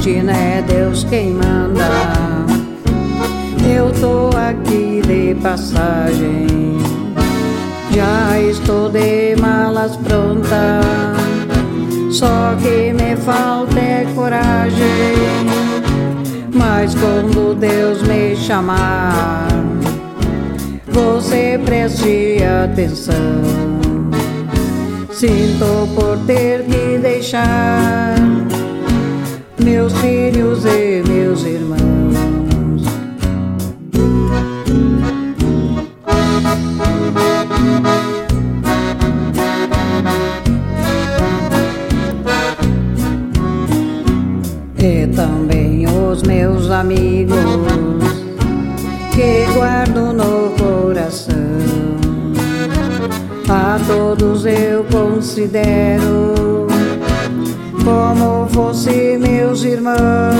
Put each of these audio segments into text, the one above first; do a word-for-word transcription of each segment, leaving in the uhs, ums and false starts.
destino é Deus quem manda. Eu tô aqui de passagem, já estou de malas prontas, só que me falta é coragem. Mas quando Deus me chamar, você preste atenção. Sinto por ter que deixar meus filhos e meus irmãos. E também os meus amigos que guardo no coração. A todos eu considero como fosse meus irmãos.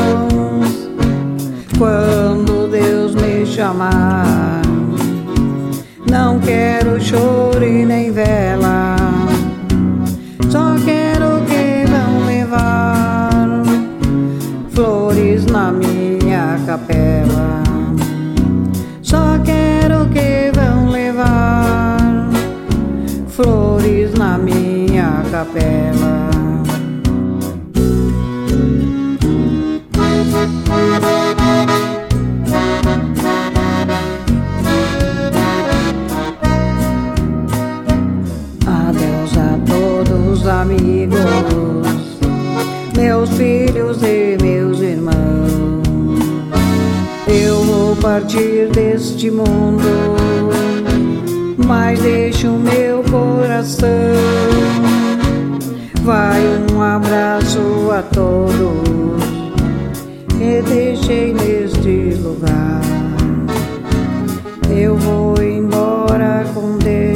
Quando Deus me chamar, não quero choro e nem vela, só quero que vão levar flores na minha capela. Só quero que vão levar flores na minha capela. Adeus a todos os amigos, meus filhos e meus irmãos. Eu vou partir deste mundo, mas deixo meu coração. Vai um abraço a todos que deixei neste lugar. Eu vou embora com Deus.